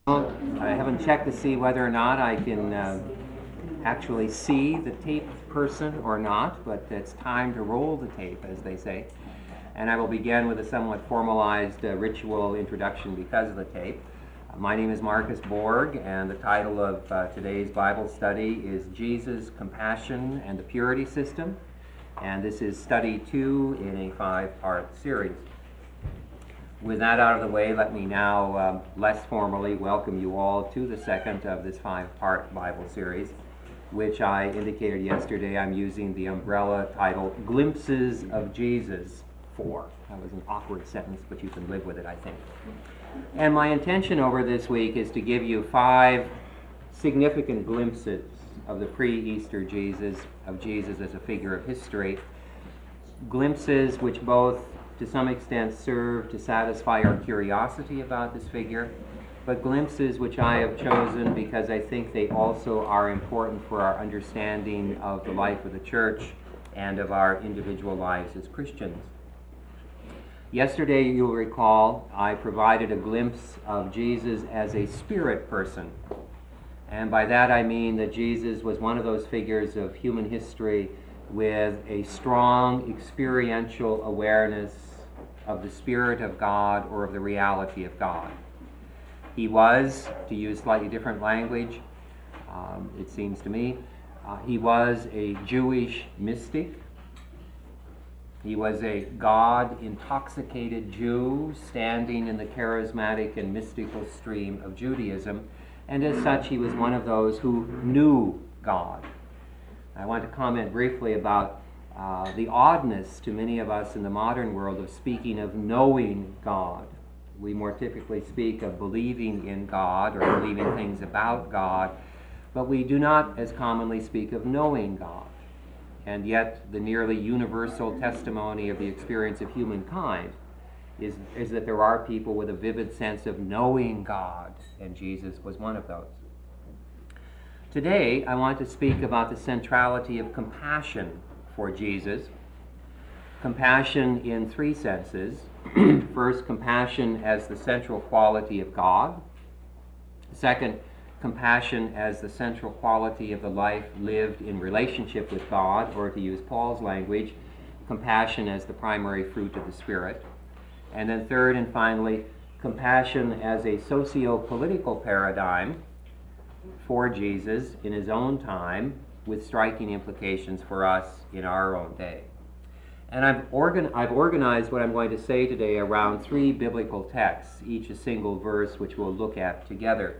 Well, I haven't checked to see whether or not I can actually see the tape person or not, but it's time to roll the tape, as they say. And I will begin with a somewhat formalized ritual introduction because of the tape. My name is Marcus Borg, and the title of today's Bible study is Jesus, Compassion, and the Purity System. And this is study 2 in a 5-part series. With that out of the way, let me now less formally welcome you all to the second of this 5-part Bible series, which I indicated yesterday I'm using the umbrella title, Glimpses of Jesus for. That was an awkward sentence, but you can live with it, I think. And my intention over this week is to give you 5 significant glimpses of the pre-Easter Jesus, of Jesus as a figure of history, glimpses which both to some extent serve to satisfy our curiosity about this figure, but glimpses which I have chosen because I think they also are important for our understanding of the life of the church and of our individual lives as Christians. Yesterday, you'll recall, I provided a glimpse of Jesus as a spirit person. And by that I mean that Jesus was one of those figures of human history with a strong experiential awareness of the Spirit of God or of the reality of God. He was, to use slightly different language, it seems to me, he was a Jewish mystic. He was a God-intoxicated Jew standing in the charismatic and mystical stream of Judaism, and as such he was one of those who knew God. I want to comment briefly about the oddness to many of us in the modern world of speaking of knowing God. We more typically speak of believing in God or believing things about God, but we do not as commonly speak of knowing God. And yet the nearly universal testimony of the experience of humankind is that there are people with a vivid sense of knowing God, and Jesus was one of those. Today, I want to speak about the centrality of compassion for Jesus. Compassion in 3 senses. First, compassion as the central quality of God. Second, compassion as the central quality of the life lived in relationship with God, or to use Paul's language, compassion as the primary fruit of the Spirit. And then third and finally, compassion as a socio-political paradigm for Jesus in his own time, with striking implications for us in our own day. And I've organized what I'm going to say today around 3 biblical texts, each a single verse, which we'll look at together.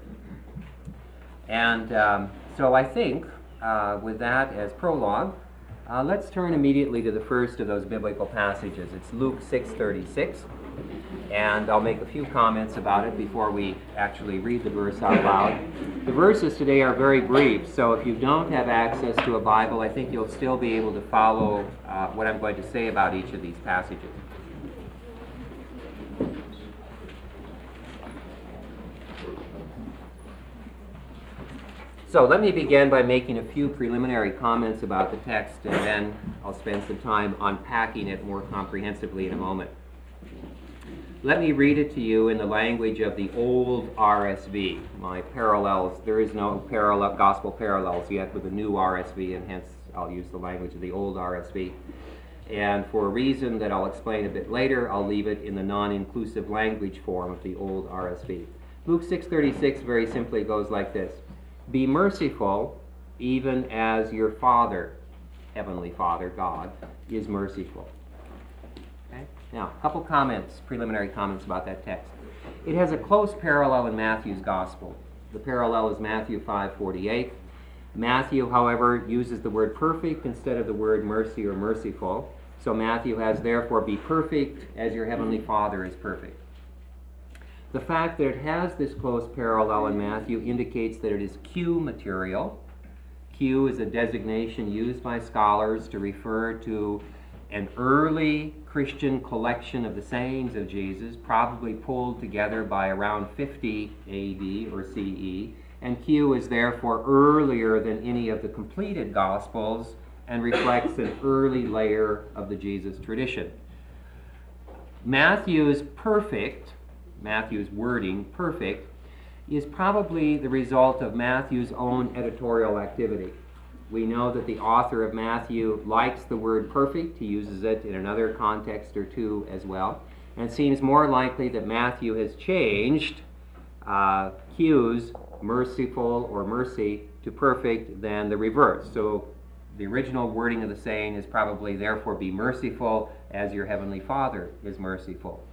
And so I think, with that as prologue, let's turn immediately to the first of those biblical passages. It's Luke 6:36, and I'll make a few comments about it before we actually read the verse out loud. The verses today are very brief, so if you don't have access to a Bible, I think you'll still be able to follow what I'm going to say about each of these passages. So let me begin by making a few preliminary comments about the text, and then I'll spend some time unpacking it more comprehensively in a moment. Let me read it to you in the language of the old RSV. My parallels, there is no parallel gospel parallels yet with the new RSV, and hence I'll use the language of the old RSV. And for a reason that I'll explain a bit later, I'll leave it in the non-inclusive language form of the old RSV. Luke 6:36 very simply goes like this: Be merciful, even as your Father, Heavenly Father, God, is merciful. Okay? Now, a couple preliminary comments about that text. It has a close parallel in Matthew's Gospel. The parallel is Matthew 5:48. Matthew, however, uses the word perfect instead of the word mercy or merciful. So Matthew has, therefore, be perfect as your Heavenly Father is perfect. The fact that it has this close parallel in Matthew indicates that it is Q material. Q is a designation used by scholars to refer to an early Christian collection of the sayings of Jesus, probably pulled together by around 50 AD or CE, and Q is therefore earlier than any of the completed Gospels and reflects an early layer of the Jesus tradition. Matthew's wording, perfect, is probably the result of Matthew's own editorial activity. We know that the author of Matthew likes the word perfect. He uses it in another context or two as well. And it seems more likely that Matthew has changed Q's merciful or mercy to perfect than the reverse. So the original wording of the saying is probably, therefore be merciful as your heavenly Father is merciful.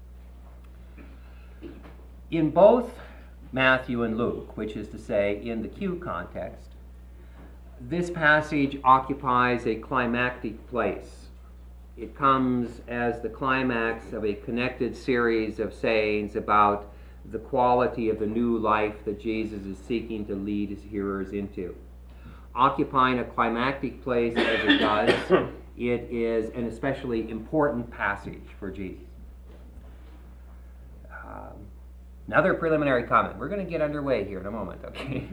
In both Matthew and Luke, which is to say in the Q context, this passage occupies a climactic place. It comes as the climax of a connected series of sayings about the quality of the new life that Jesus is seeking to lead his hearers into. Occupying a climactic place as it does, it is an especially important passage for Jesus. Another preliminary comment. We're going to get underway here in a moment, okay?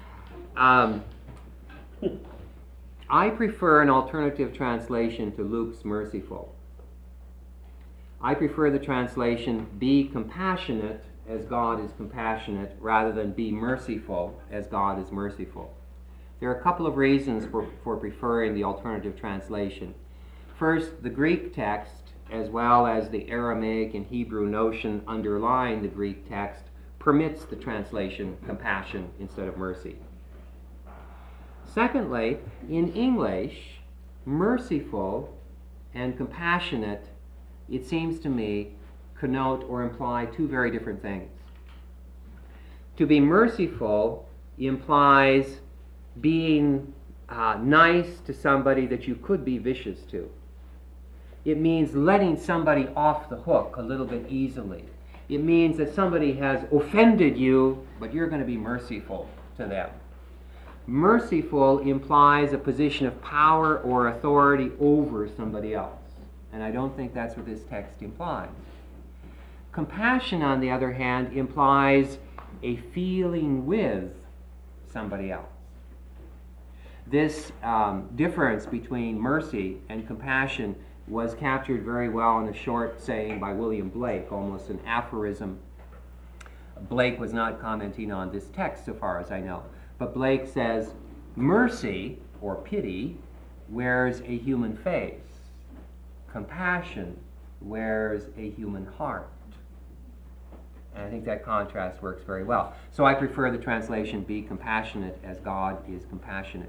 I prefer an alternative translation to Luke's merciful. I prefer the translation, be compassionate as God is compassionate, rather than be merciful as God is merciful. There are a couple of reasons for preferring the alternative translation. First, the Greek text, as well as the Aramaic and Hebrew notion underlying the Greek text, permits the translation compassion instead of mercy. Secondly, in English, merciful and compassionate, it seems to me, connote or imply two very different things. To be merciful implies being nice to somebody that you could be vicious to. It means letting somebody off the hook a little bit easily. It means that somebody has offended you, but you're going to be merciful to them. Merciful implies a position of power or authority over somebody else. And I don't think that's what this text implies. Compassion, on the other hand, implies a feeling with somebody else. This difference between mercy and compassion was captured very well in a short saying by William Blake, almost an aphorism. Blake was not commenting on this text so far as I know, but Blake says, mercy, or pity, wears a human face. Compassion wears a human heart. And I think that contrast works very well. So I prefer the translation, be compassionate as God is compassionate.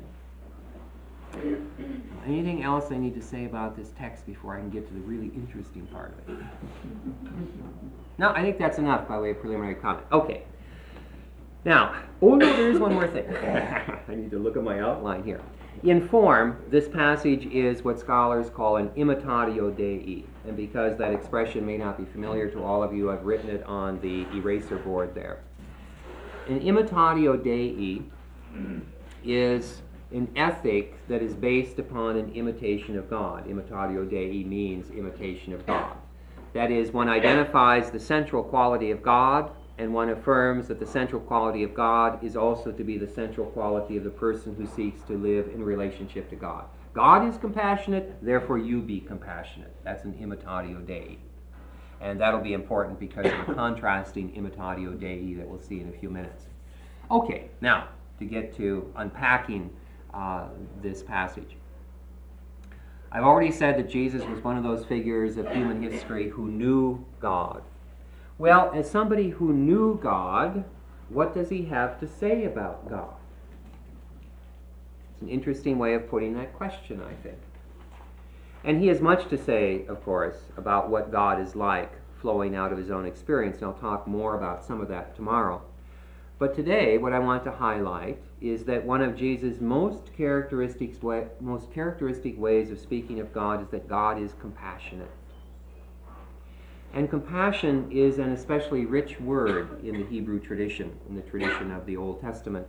Anything else I need to say about this text before I can get to the really interesting part of it? No, I think that's enough by way of preliminary comment. Okay. Now, oh no, there is one more thing. I need to look at my outline here. In form, this passage is what scholars call an imitatio Dei. And because that expression may not be familiar to all of you, I've written it on the eraser board there. An imitatio Dei is an ethic that is based upon an imitation of God. Imitatio Dei means imitation of God. That is, one identifies the central quality of God, and one affirms that the central quality of God is also to be the central quality of the person who seeks to live in relationship to God. God is compassionate, therefore you be compassionate. That's an imitatio Dei. And that'll be important because of the contrasting imitatio Dei that we'll see in a few minutes. Okay, now, to get to unpacking this passage. I've already said that Jesus was one of those figures of human history who knew God. Well, as somebody who knew God, what does he have to say about God? It's an interesting way of putting that question, I think. And he has much to say, of course, about what God is like, flowing out of his own experience, and I'll talk more about some of that tomorrow. But today, what I want to highlight is that one of Jesus' most characteristic ways of speaking of God is that God is compassionate. And compassion is an especially rich word in the Hebrew tradition, in the tradition of the Old Testament.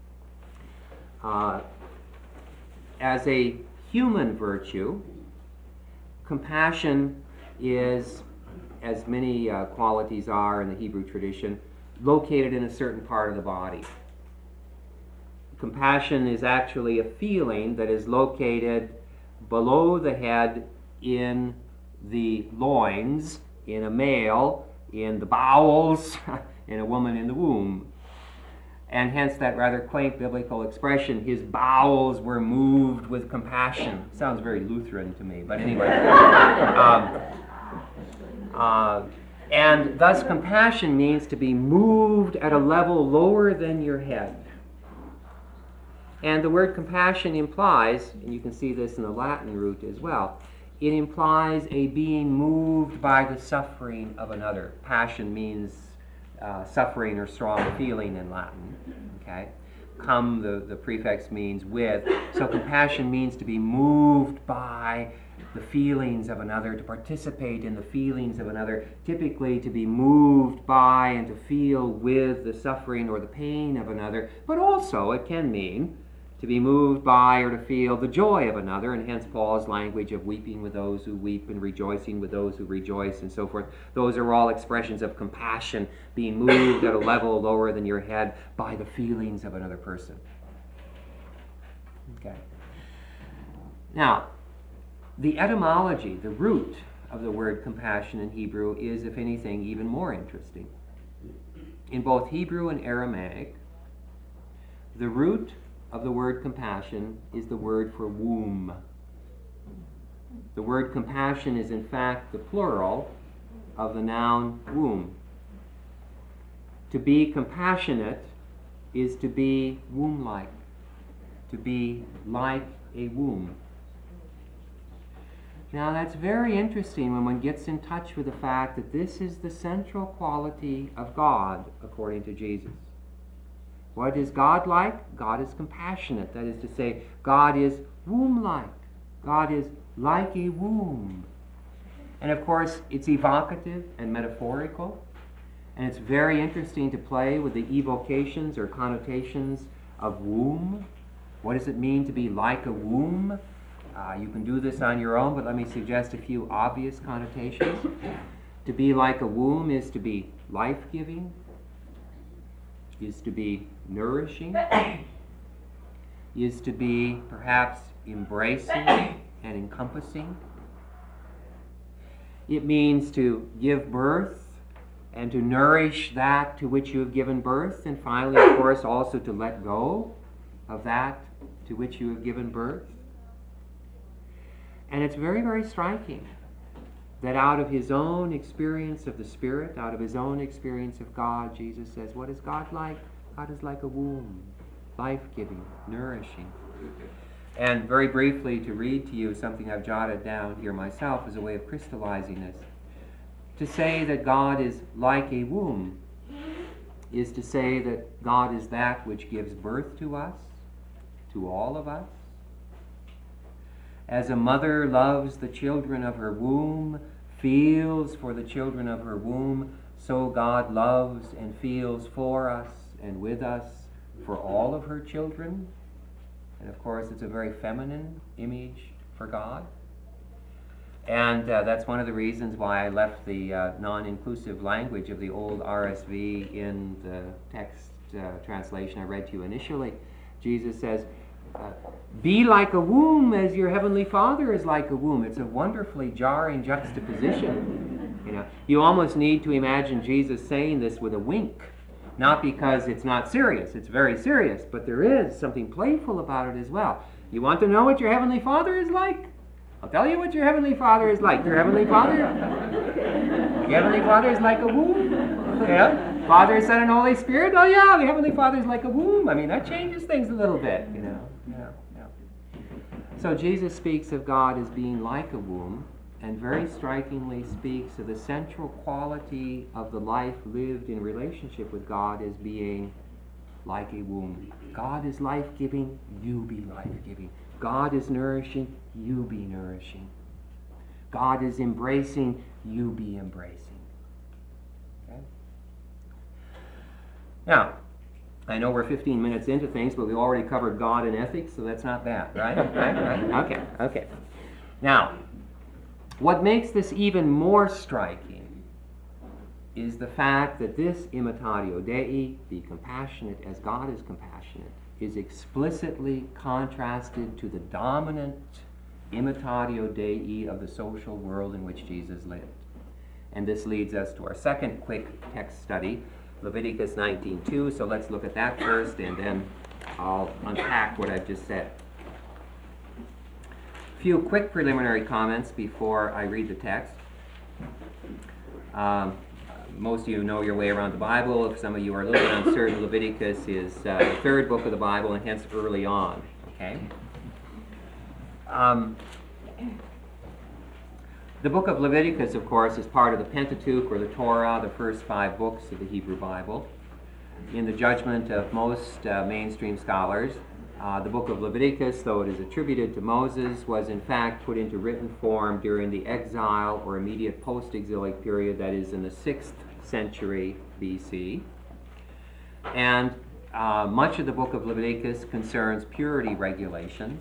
As a human virtue, compassion is, as many qualities are in the Hebrew tradition, located in a certain part of the body. Compassion is actually a feeling that is located below the head in the loins, in a male, in the bowels, in a woman in the womb. And hence that rather quaint biblical expression, his bowels were moved with compassion. Sounds very Lutheran to me, but anyway. And thus compassion means to be moved at a level lower than your head. And the word compassion implies, and you can see this in the Latin root as well, it implies a being moved by the suffering of another. Passion means suffering or strong feeling in Latin. Okay? Cum, the prefix means with. So compassion means to be moved by the feelings of another, to participate in the feelings of another, typically to be moved by and to feel with the suffering or the pain of another, but also it can mean to be moved by or to feel the joy of another, and hence Paul's language of weeping with those who weep and rejoicing with those who rejoice and so forth. Those are all expressions of compassion, being moved at a level lower than your head by the feelings of another person. Okay. Now, the etymology, the root of the word compassion in Hebrew is, if anything, even more interesting. In both Hebrew and Aramaic, the root of the word compassion is the word for womb. The word compassion is in fact the plural of the noun womb. To be compassionate is to be womb-like, to be like a womb. Now that's very interesting when one gets in touch with the fact that this is the central quality of God, according to Jesus. What is God like? God is compassionate. That is to say, God is womb-like. God is like a womb. And of course, it's evocative and metaphorical. And it's very interesting to play with the evocations or connotations of womb. What does it mean to be like a womb? You can do this on your own, but let me suggest a few obvious connotations. To be like a womb is to be life-giving, is to be nourishing, is to be perhaps embracing and encompassing. It means to give birth and to nourish that to which you have given birth, and finally, of course, also to let go of that to which you have given birth. And it's very, very striking that out of his own experience of the Spirit, out of his own experience of God, Jesus says, what is God like? God is like a womb, life-giving, nourishing. And very briefly, to read to you something I've jotted down here myself as a way of crystallizing this. To say that God is like a womb is to say that God is that which gives birth to us, to all of us. As a mother loves the children of her womb, feels for the children of her womb, so God loves and feels for us and with us for all of her children. And of course, it's a very feminine image for God. And that's one of the reasons why I left the non-inclusive language of the old RSV in the text translation I read to you initially. Jesus says, be like a womb as your heavenly Father is like a womb. It's a wonderfully jarring juxtaposition. You almost need to imagine Jesus saying this with a wink. Not because it's not serious, it's very serious, but there is something playful about it as well. You want to know what your heavenly Father is like? I'll tell you what your heavenly Father is like. Your heavenly Father? Your heavenly Father is like a womb. Yeah? Father, Son, and Holy Spirit? Oh yeah, the heavenly Father is like a womb. I mean, that changes things a little bit, Yeah. So Jesus speaks of God as being like a womb, and very strikingly speaks of the central quality of the life lived in relationship with God as being like a womb. God is life-giving, you be life-giving. God is nourishing, you be nourishing. God is embracing, you be embracing. Okay? Now, I know we're 15 minutes into things, but we've already covered God and ethics, so that's not bad, right? Right? Okay. Now, what makes this even more striking is the fact that this imitatio Dei, be compassionate as God is compassionate, is explicitly contrasted to the dominant imitatio Dei of the social world in which Jesus lived. And this leads us to our second quick text study Leviticus 19:2. So let's look at that first, and then I'll unpack what I've just said. A few quick preliminary comments before I read the text. Most of you know your way around the Bible. If some of you are a little bit uncertain, Leviticus is the third book of the Bible, and hence early on. Okay. The book of Leviticus, of course, is part of the Pentateuch, or the Torah, the first 5 books of the Hebrew Bible. In the judgment of most mainstream scholars, the book of Leviticus, though it is attributed to Moses, was in fact put into written form during the exile or immediate post-exilic period, that is in the 6th century BC. And much of the book of Leviticus concerns purity regulations.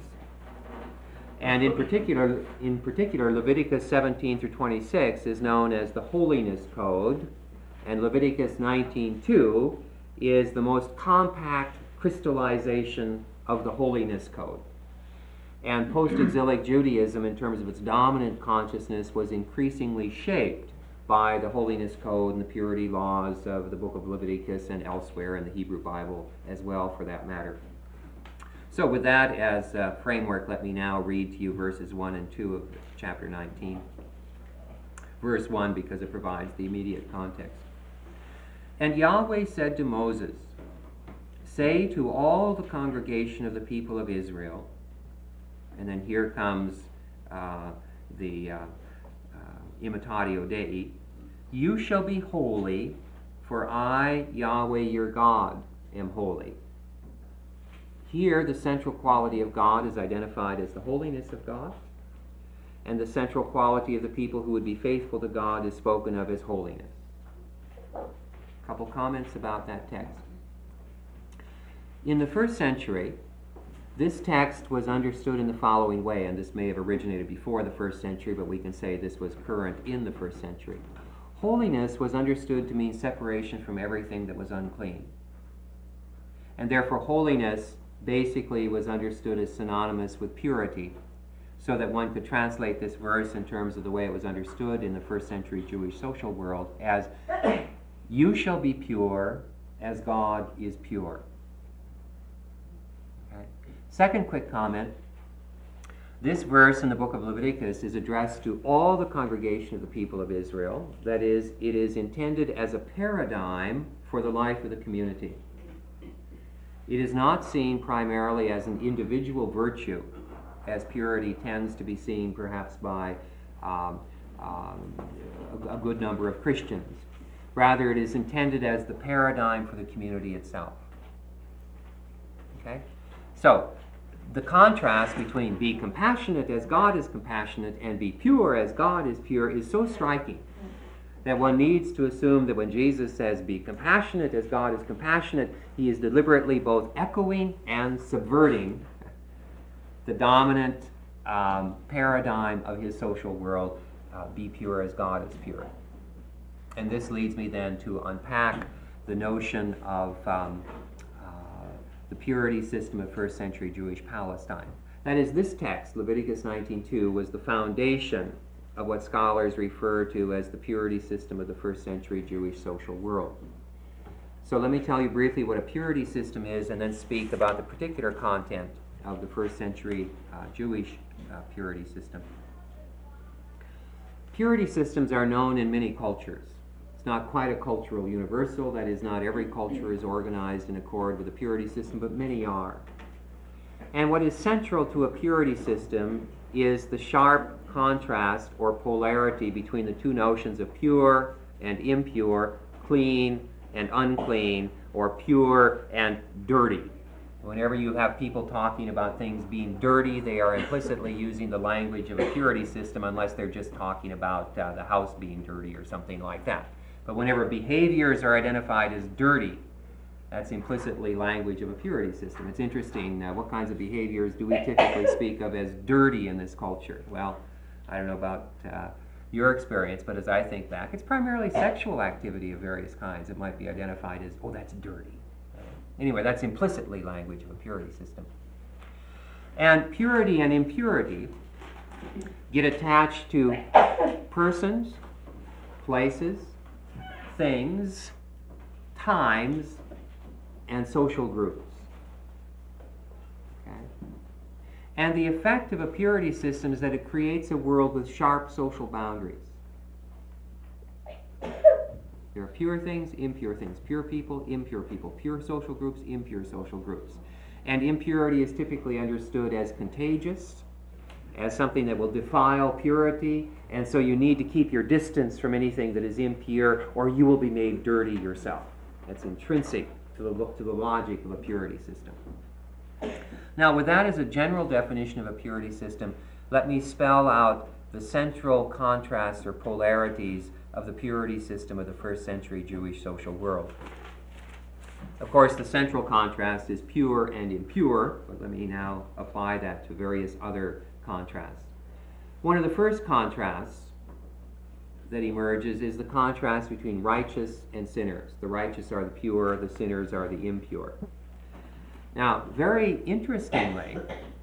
And in particular, Leviticus 17 through 26 is known as the Holiness Code, and Leviticus 19:2 is the most compact crystallization of the Holiness Code. And post-exilic Judaism, in terms of its dominant consciousness, was increasingly shaped by the Holiness Code and the purity laws of the book of Leviticus and elsewhere in the Hebrew Bible as well, for that matter. So with that as a framework, let me now read to you verses 1 and 2 of chapter 19. Verse 1, because it provides the immediate context. And Yahweh said to Moses, "Say to all the congregation of the people of Israel," and then here comes the imitatio Dei, "You shall be holy, for I, Yahweh your God, am holy." Here, the central quality of God is identified as the holiness of God, and the central quality of the people who would be faithful to God is spoken of as holiness. A couple comments about that text. In the first century, this text was understood in the following way, and this may have originated before the first century, but we can say this was current in the first century. Holiness was understood to mean separation from everything that was unclean. And therefore, holiness basically was understood as synonymous with purity, so that one could translate this verse in terms of the way it was understood in the first century Jewish social world as, "You shall be pure as God is pure." Okay. Second quick comment. This verse in the book of Leviticus is addressed to all the congregation of the people of Israel. That is, it is intended as a paradigm for the life of the community. It is not seen primarily as an individual virtue, as purity tends to be seen perhaps by a good number of Christians. Rather, it is intended as the paradigm for the community itself. Okay? So, the contrast between be compassionate as God is compassionate and be pure as God is pure is so striking that one needs to assume that when Jesus says, "Be compassionate as God is compassionate," he is deliberately both echoing and subverting the dominant paradigm of his social world, be pure as God is pure. And this leads me then to unpack the notion of the purity system of first century Jewish Palestine. That is, this text, Leviticus 19:2, was the foundation of what scholars refer to as the purity system of the first century Jewish social world. So let me tell you briefly what a purity system is, and then speak about the particular content of the first century Jewish purity system. Purity systems are known in many cultures. It's not quite a cultural universal, that is, not every culture is organized in accord with a purity system, but many are. And what is central to a purity system is the sharp contrast or polarity between the two notions of pure and impure, clean and unclean, or pure and dirty. Whenever you have people talking about things being dirty, they are implicitly using the language of a purity system, unless they're just talking about the house being dirty or something like that. But whenever behaviors are identified as dirty, that's implicitly language of a purity system. It's interesting, what kinds of behaviors do we typically speak of as dirty in this culture? Well, I don't know about your experience, but as I think back, it's primarily sexual activity of various kinds that might be identified as, "Oh, that's dirty." Anyway, that's implicitly language of a purity system. And purity and impurity get attached to persons, places, things, times, and social groups. Okay? And the effect of a purity system is that it creates a world with sharp social boundaries. There are pure things, impure things, pure people, pure social groups, impure social groups. And impurity is typically understood as contagious, as something that will defile purity, and so you need to keep your distance from anything that is impure, or you will be made dirty yourself. That's intrinsic to the logic of a purity system. Now, with that as a general definition of a purity system, let me spell out the central contrasts or polarities of the purity system of the first century Jewish social world. Of course, the central contrast is pure and impure, but let me now apply that to various other contrasts. One of the first contrasts that emerges is the contrast between righteous and sinners. The righteous are the pure, the sinners are the impure. Now, very interestingly,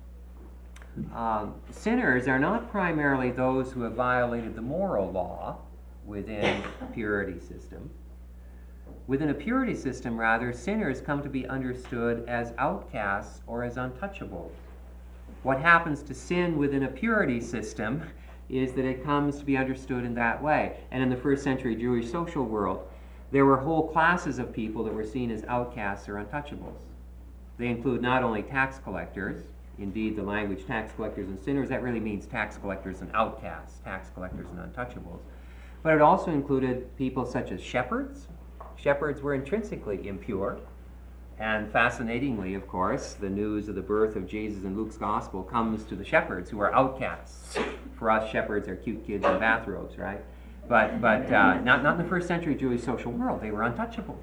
sinners are not primarily those who have violated the moral law within a purity system. Within a purity system, rather, sinners come to be understood as outcasts or as untouchables. What happens to sin within a purity system is that it comes to be understood in that way. And in the first century Jewish social world, there were whole classes of people that were seen as outcasts or untouchables. They include not only tax collectors, indeed the language tax collectors and sinners, that really means tax collectors and outcasts, tax collectors and untouchables. But it also included people such as shepherds. Shepherds were intrinsically impure. And fascinatingly, of course, the news of the birth of Jesus in Luke's gospel comes to the shepherds, who are outcasts. For us, shepherds are cute kids in bathrobes, right? But not in the first century Jewish social world. They were untouchables.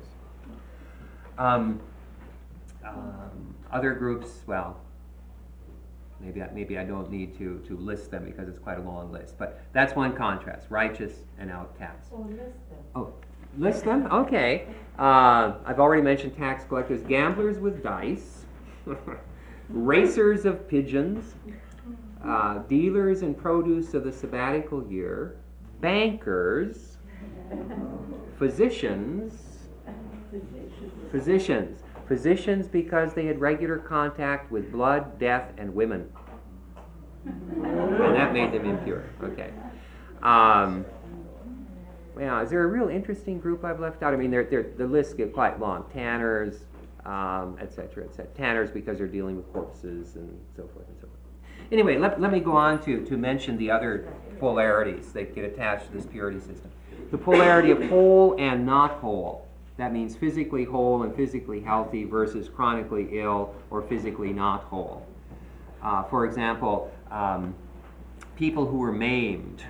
Other groups, well, maybe I don't need to list them because it's quite a long list. But that's one contrast, righteous and outcasts. Oh, list them. Oh, list them? Okay. I've already mentioned tax collectors, gamblers with dice, racers of pigeons, dealers in produce of the sabbatical year, bankers, physicians because they had regular contact with blood, death, and women. And that made them impure. Okay. Well, is there a real interesting group I've left out? I mean, the lists get quite long. Tanners, et cetera, et cetera. Tanners because they're dealing with corpses and so forth and so forth. Anyway, let me go on to mention the other polarities that get attached to this purity system. The polarity of whole and not whole. That means physically whole and physically healthy versus chronically ill or physically not whole. For example, people who were maimed,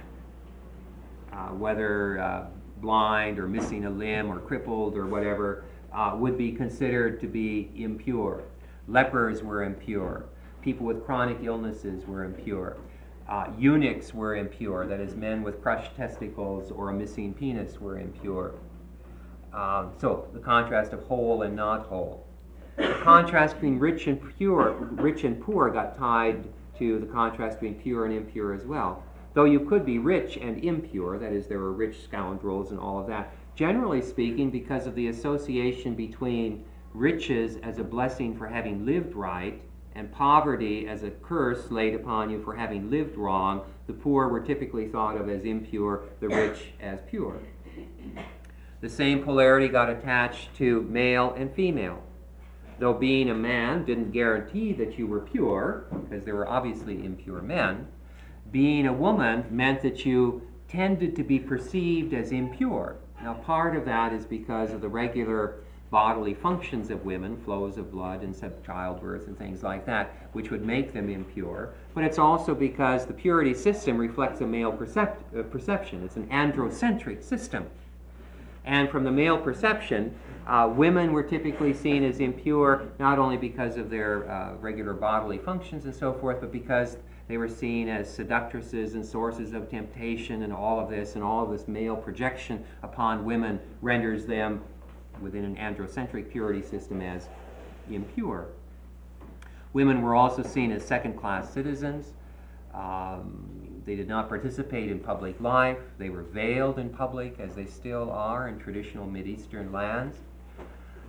whether blind or missing a limb or crippled or whatever, would be considered to be impure. Lepers were impure. People with chronic illnesses were impure. Eunuchs were impure, that is, men with crushed testicles or a missing penis were impure. So the contrast of whole and not whole. The contrast between rich and poor got tied to the contrast between pure and impure as well. Though you could be rich and impure, that is, there were rich scoundrels and all of that, generally speaking, because of the association between riches as a blessing for having lived right and poverty as a curse laid upon you for having lived wrong, the poor were typically thought of as impure, the rich as pure. The same polarity got attached to male and female. Though being a man didn't guarantee that you were pure, because there were obviously impure men, being a woman meant that you tended to be perceived as impure. Now, part of that is because of the regular bodily functions of women, flows of blood and childbirth and things like that, which would make them impure. But it's also because the purity system reflects a male perception. It's an androcentric system. And from the male perception, women were typically seen as impure, not only because of their regular bodily functions and so forth, but because they were seen as seductresses and sources of temptation, and all of this male projection upon women renders them, within an androcentric purity system, as impure. Women were also seen as second-class citizens. They did not participate in public life. They were veiled in public, as they still are in traditional Mideastern lands.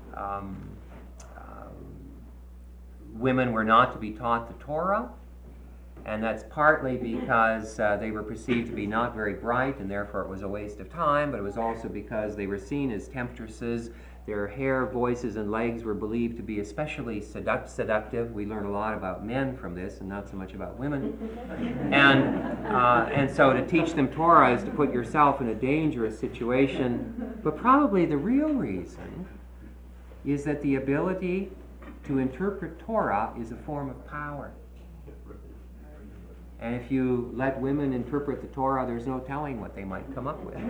um, women were not to be taught the Torah, and that's partly because they were perceived to be not very bright, and therefore it was a waste of time, but it was also because they were seen as temptresses. Their hair, voices, and legs were believed to be especially seductive. We learn a lot about men from this and not so much about women. And so to teach them Torah is to put yourself in a dangerous situation. But probably the real reason is that the ability to interpret Torah is a form of power. And if you let women interpret the Torah, there's no telling what they might come up with.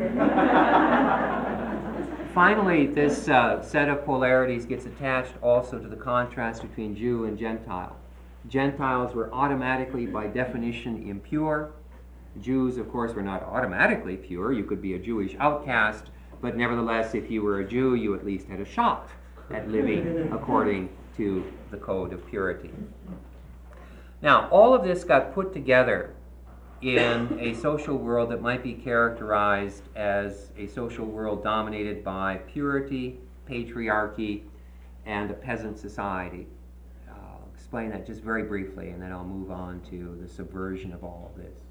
Finally, this set of polarities gets attached also to the contrast between Jew and Gentile. Gentiles were automatically, by definition, impure. Jews, of course, were not automatically pure. You could be a Jewish outcast, but nevertheless, if you were a Jew, you at least had a shot at living according to the code of purity. Now, all of this got put together in a social world that might be characterized as a social world dominated by purity, patriarchy, and a peasant society. I'll explain that just very briefly, and then I'll move on to the subversion of all of this.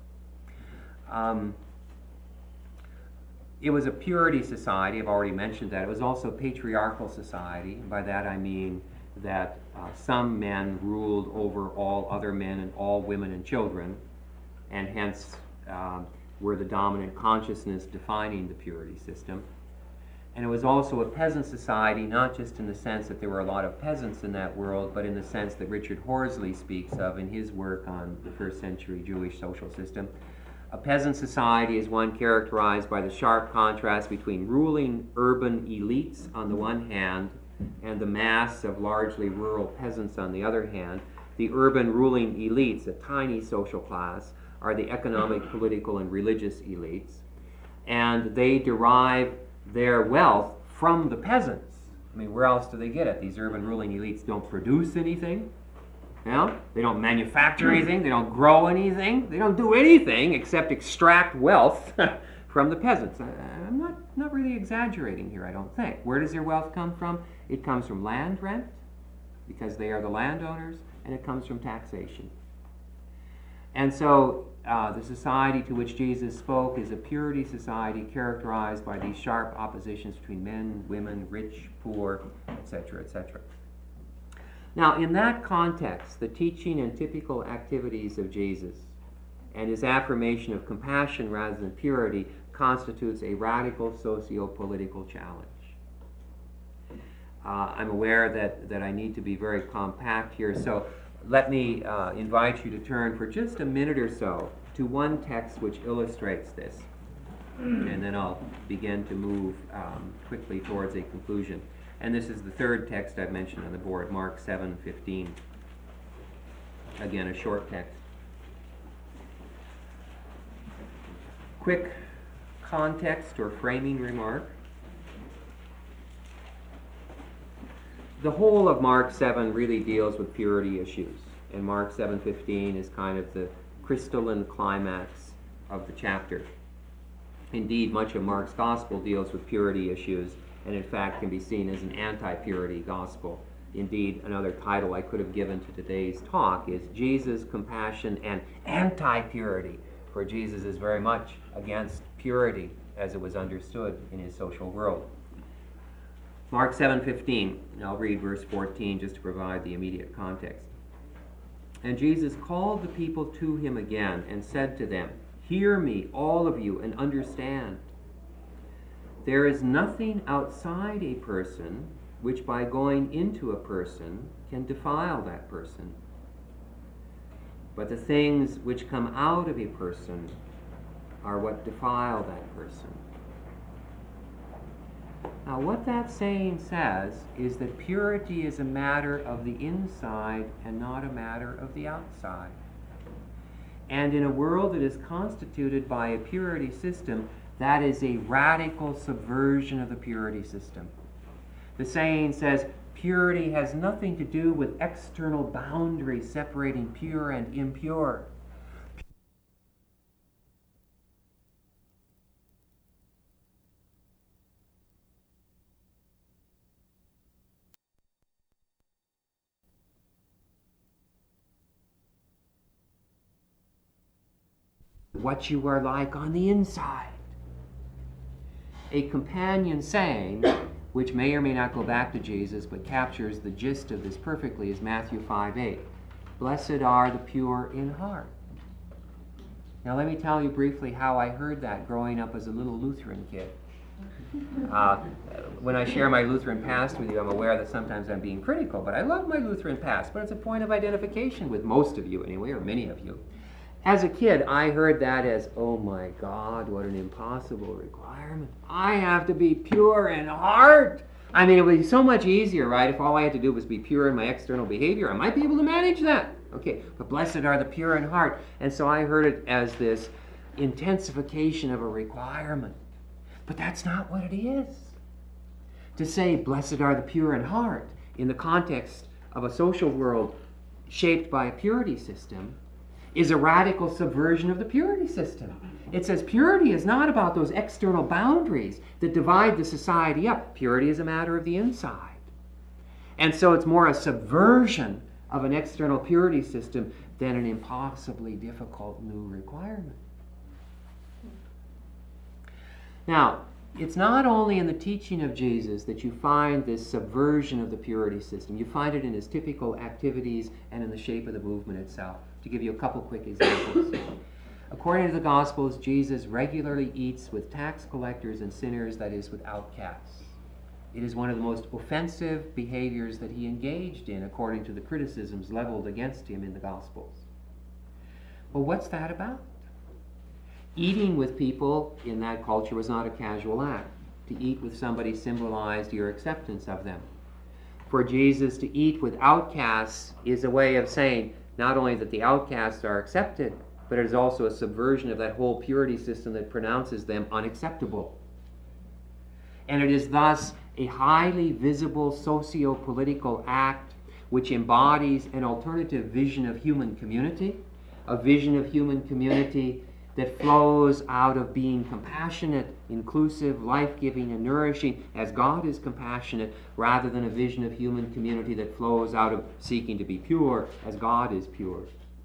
It was a purity society. I've already mentioned that. It was also a patriarchal society. By that I mean that some men ruled over all other men and all women and children, and hence were the dominant consciousness defining the purity system. And it was also a peasant society, not just in the sense that there were a lot of peasants in that world, but in the sense that Richard Horsley speaks of in his work on the first century Jewish social system. A peasant society is one characterized by the sharp contrast between ruling urban elites on the one hand and the mass of largely rural peasants on the other hand. The urban ruling elites, a tiny social class, are the economic, political, and religious elites, and they derive their wealth from the peasants. I mean, where else do they get it? These urban ruling elites don't produce anything. You know? They don't manufacture anything. They don't grow anything. They don't do anything except extract wealth from the peasants. I'm not really exaggerating here, I don't think. Where does their wealth come from? It comes from land rent, because they are the landowners, and it comes from taxation. And so the society to which Jesus spoke is a purity society characterized by these sharp oppositions between men, women, rich, poor, etc., etc. Now, in that context, the teaching and typical activities of Jesus and his affirmation of compassion rather than purity constitutes a radical socio-political challenge. I'm aware that I need to be very compact here, so let me invite you to turn for just a minute or so to one text which illustrates this, and then I'll begin to move quickly towards a conclusion. And this is the third text I've mentioned on the board, Mark 7:15. Again, a short text. Quick context or framing remark. The whole of Mark 7 really deals with purity issues, and Mark 7:15 is kind of the crystalline climax of the chapter. Indeed, much of Mark's gospel deals with purity issues, and in fact can be seen as an anti-purity gospel. Indeed, another title I could have given to today's talk is Jesus, Compassion, and Anti-Purity, for Jesus is very much against purity as it was understood in his social world. Mark 7:15, I'll read verse 14 just to provide the immediate context. And Jesus called the people to him again and said to them, "Hear me, all of you, and understand. There is nothing outside a person which by going into a person can defile that person. But the things which come out of a person are what defile that person." Now, what that saying says is that purity is a matter of the inside and not a matter of the outside. And in a world that is constituted by a purity system, that is a radical subversion of the purity system. The saying says, purity has nothing to do with external boundaries separating pure and impure. what you are like on the inside. A companion saying, which may or may not go back to Jesus, but captures the gist of this perfectly, is Matthew 5:8. Blessed are the pure in heart. Now let me tell you briefly how I heard that growing up as a little Lutheran kid. When I share my Lutheran past with you, I'm aware that sometimes I'm being critical, but I love my Lutheran past. But it's a point of identification with most of you anyway, or many of you. As a kid, I heard that as, oh my God, what an impossible requirement. I have to be pure in heart. I mean, it would be so much easier, right, if all I had to do was be pure in my external behavior. I might be able to manage that. Okay, but blessed are the pure in heart. And so I heard it as this intensification of a requirement. But that's not what it is. To say, blessed are the pure in heart, in the context of a social world shaped by a purity system, is a radical subversion of the purity system. It says purity is not about those external boundaries that divide the society up. Purity is a matter of the inside. And so it's more a subversion of an external purity system than an impossibly difficult new requirement. Now, it's not only in the teaching of Jesus that you find this subversion of the purity system. You find it in his typical activities and in the shape of the movement itself. To give you a couple quick examples. According to the Gospels, Jesus regularly eats with tax collectors and sinners, that is, with outcasts. It is one of the most offensive behaviors that he engaged in, according to the criticisms leveled against him in the Gospels. Well, what's that about? Eating with people in that culture was not a casual act. To eat with somebody symbolized your acceptance of them. For Jesus to eat with outcasts is a way of saying not only that the outcasts are accepted, but it is also a subversion of that whole purity system that pronounces them unacceptable. And it is thus a highly visible socio-political act which embodies an alternative vision of human community, a vision of human community that flows out of being compassionate, inclusive, life-giving, and nourishing as God is compassionate, rather than a vision of human community that flows out of seeking to be pure as God is pure.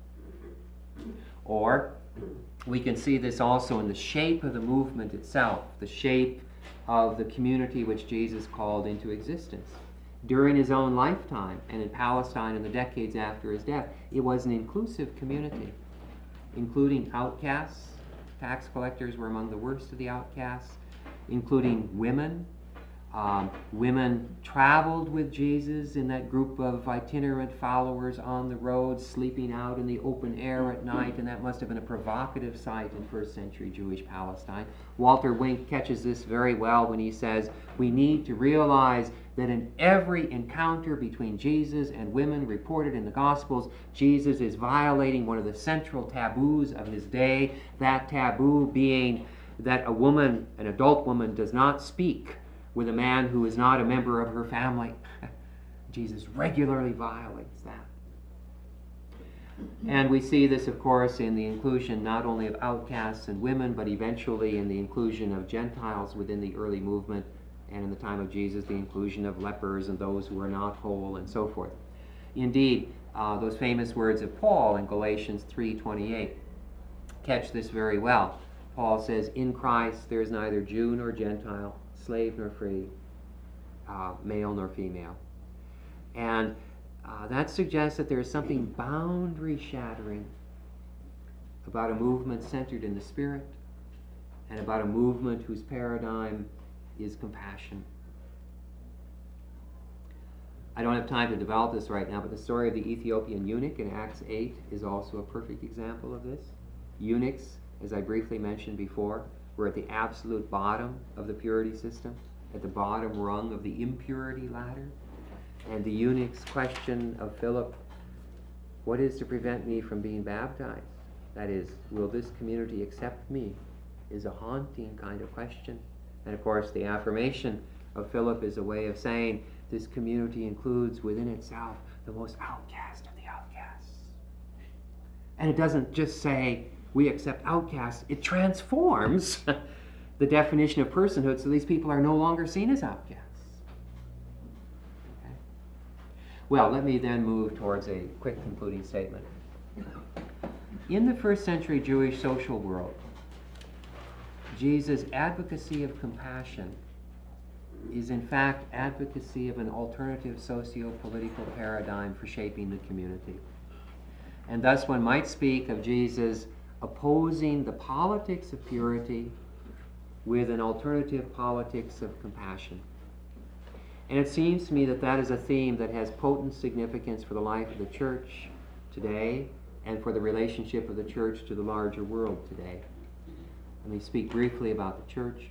Or we can see this also in the shape of the movement itself, the shape of the community which Jesus called into existence. During his own lifetime and in Palestine in the decades after his death, it was an inclusive community, including outcasts. Tax collectors were among the worst of the outcasts, including women. Women traveled with Jesus in that group of itinerant followers on the road, sleeping out in the open air at night, and that must have been a provocative sight in first century Jewish Palestine. Walter Wink catches this very well when he says, we need to realize that in every encounter between Jesus and women reported in the Gospels, Jesus is violating one of the central taboos of his day, that taboo being that a woman, an adult woman, does not speak with a man who is not a member of her family. Jesus regularly violates that. And we see this, of course, in the inclusion not only of outcasts and women, but eventually in the inclusion of Gentiles within the early movement, and in the time of Jesus, the inclusion of lepers and those who are not whole, and so forth. Indeed, those famous words of Paul in Galatians 3:28 catch this very well. Paul says, in Christ there is neither Jew nor Gentile, slave nor free, male nor female. And that suggests that there is something boundary-shattering about a movement centered in the Spirit and about a movement whose paradigm is compassion. I don't have time to develop this right now, but the story of the Ethiopian eunuch in Acts 8 is also a perfect example of this. Eunuchs, as I briefly mentioned before, were at the absolute bottom of the purity system, at the bottom rung of the impurity ladder. And the eunuch's question of Philip, what is to prevent me from being baptized? That is, will this community accept me? Is a haunting kind of question. And of course, the affirmation of Philip is a way of saying this community includes within itself the most outcast of the outcasts. And it doesn't just say we accept outcasts, it transforms the definition of personhood so these people are no longer seen as outcasts. Okay. Well, let me then move towards a quick concluding statement. In the first century Jewish social world, Jesus' advocacy of compassion is in fact advocacy of an alternative socio-political paradigm for shaping the community. And thus one might speak of Jesus opposing the politics of purity with an alternative politics of compassion. And it seems to me that that is a theme that has potent significance for the life of the church today and for the relationship of the church to the larger world today. Let me speak briefly about the church.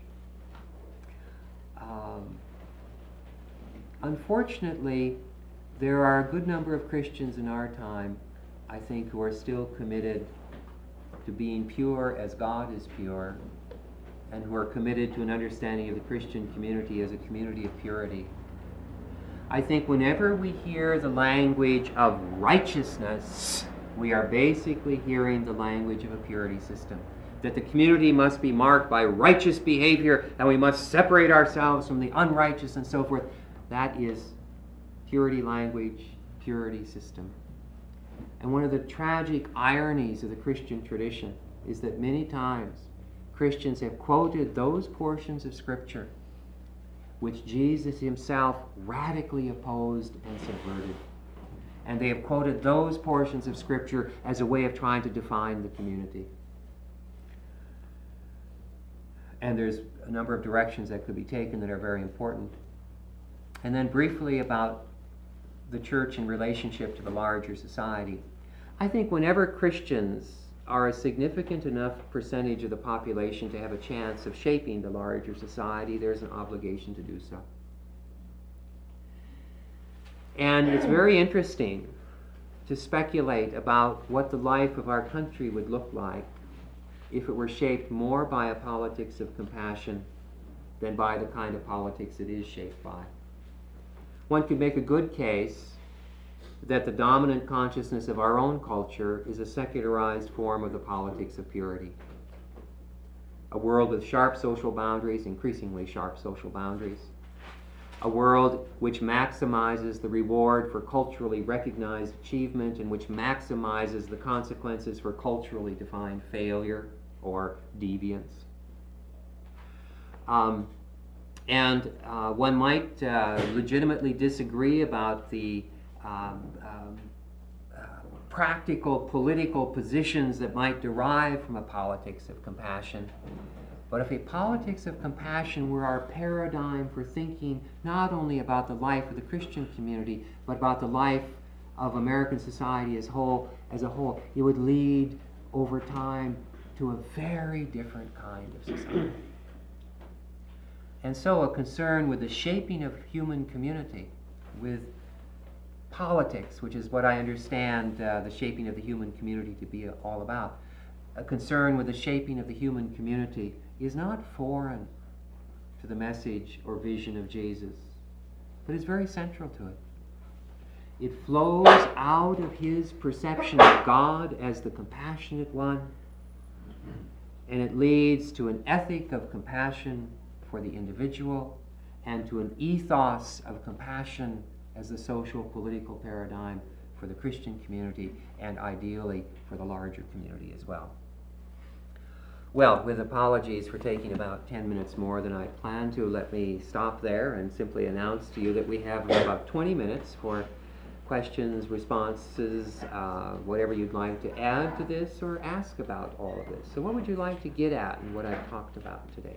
Unfortunately, there are a good number of Christians in our time, I think, who are still committed to being pure as God is pure, and who are committed to an understanding of the Christian community as a community of purity. I think whenever we hear the language of righteousness, we are basically hearing the language of a purity system. That the community must be marked by righteous behavior, and we must separate ourselves from the unrighteous and so forth. That is purity language, purity system. And one of the tragic ironies of the Christian tradition is that many times Christians have quoted those portions of Scripture which Jesus himself radically opposed and subverted. And they have quoted those portions of Scripture as a way of trying to define the community. And there's a number of directions that could be taken that are very important. And then briefly about the church in relationship to the larger society. I think whenever Christians are a significant enough percentage of the population to have a chance of shaping the larger society, there's an obligation to do so. And it's very interesting to speculate about what the life of our country would look like if it were shaped more by a politics of compassion than by the kind of politics it is shaped by. One could make a good case that the dominant consciousness of our own culture is a secularized form of the politics of purity. A world with sharp social boundaries, increasingly sharp social boundaries. A world which maximizes the reward for culturally recognized achievement and which maximizes the consequences for culturally defined failure or deviance. One might legitimately disagree about the practical political positions that might derive from a politics of compassion. But if a politics of compassion were our paradigm for thinking not only about the life of the Christian community, but about the life of American society as a whole, it would lead over time to a very different kind of society. And so a concern with the shaping of human community, with politics, which is what I understand the shaping of the human community to be all about, a concern with the shaping of the human community is not foreign to the message or vision of Jesus, but is very central to it. It flows out of his perception of God as the compassionate one, and it leads to an ethic of compassion for the individual and to an ethos of compassion as the social political paradigm for the Christian community and ideally for the larger community as well. Well, with apologies for taking about 10 minutes more than I planned to, let me stop there and simply announce to you that we have about 20 minutes for questions, responses, whatever you'd like to add to this or ask about all of this. So what would you like to get at in what I've talked about today?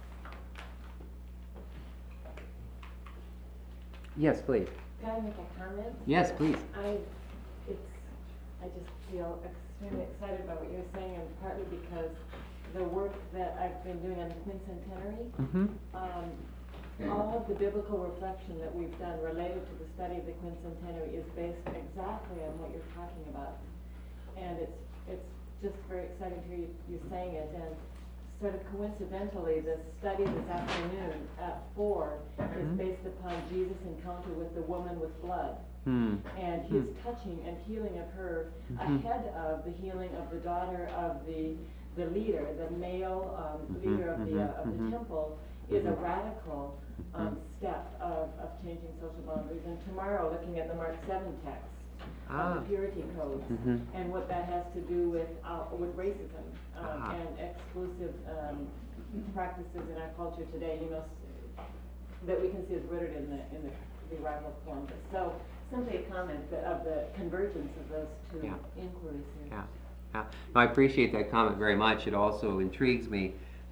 Yes, please. Can I make a comment? Yes, please. I just feel extremely excited about what you're saying, and partly because the work that I've been doing on the quincentenary, all of the biblical reflection that we've done related to the study of the quincentenary is based exactly on what you're talking about. And it's just very exciting to hear you saying it. And sort of coincidentally, the study this afternoon at 4 is based upon Jesus' encounter with the woman with blood. And his touching and healing of her ahead of the healing of the daughter of the leader, the male leader of the temple, is a radical step of changing social boundaries. And tomorrow, looking at the Mark 7 text, of the purity codes, Mm-hmm. and what that has to do with racism Ah. and exclusive practices in our culture today. You know, that we can see is rooted in the arrival of Columbus. So simply a comment of the convergence of those two Yeah. inquiries here. Yeah, yeah. No, I appreciate that comment very much. It also intrigues me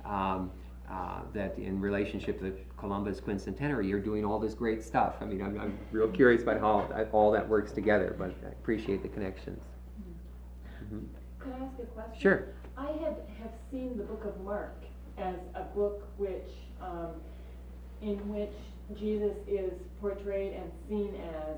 that in relationship to the Columbus Quincentenary, you're doing all this great stuff. I mean, I'm real curious about how all that works together, but I appreciate the connections. Mm-hmm. Could I ask a question? Sure. I have seen the Book of Mark as a book which, in which Jesus is portrayed and seen as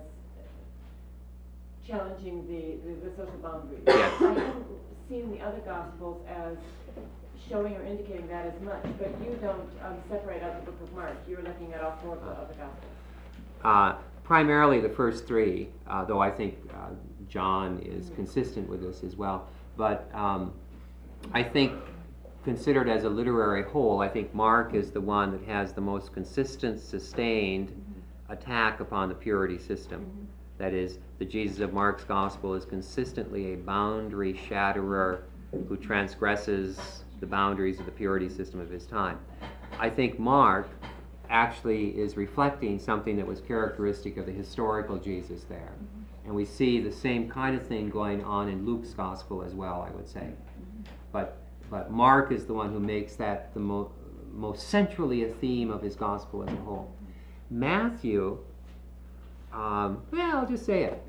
challenging the social boundaries. Yes. I haven't seen the other Gospels as showing or indicating that as much, but you don't separate out the Book of Mark. You're looking at all four of the other Gospels. Primarily the first three, though I think John is consistent with this as well. But I think, considered as a literary whole, I think Mark is the one that has the most consistent, sustained attack upon the purity system. That is, the Jesus of Mark's gospel is consistently a boundary shatterer who transgresses the boundaries of the purity system of his time. I think Mark actually is reflecting something that was characteristic of the historical Jesus there. And we see the same kind of thing going on in Luke's gospel as well, I would say. But Mark is the one who makes that the most centrally a theme of his gospel as a whole. Matthew, well, I'll just say it.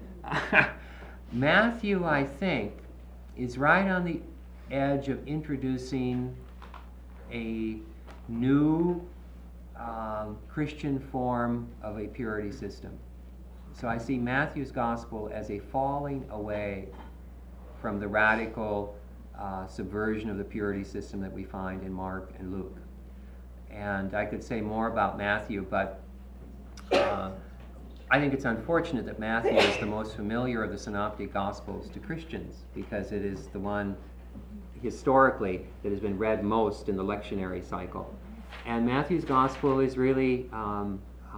Matthew, I think, is right on the edge of introducing a new Christian form of a purity system. So I see Matthew's gospel as a falling away from the radical subversion of the purity system that we find in Mark and Luke. And I could say more about Matthew, but I think it's unfortunate that Matthew is the most familiar of the synoptic gospels to Christians, because it is the one historically that has been read most in the lectionary cycle. And Matthew's gospel is really a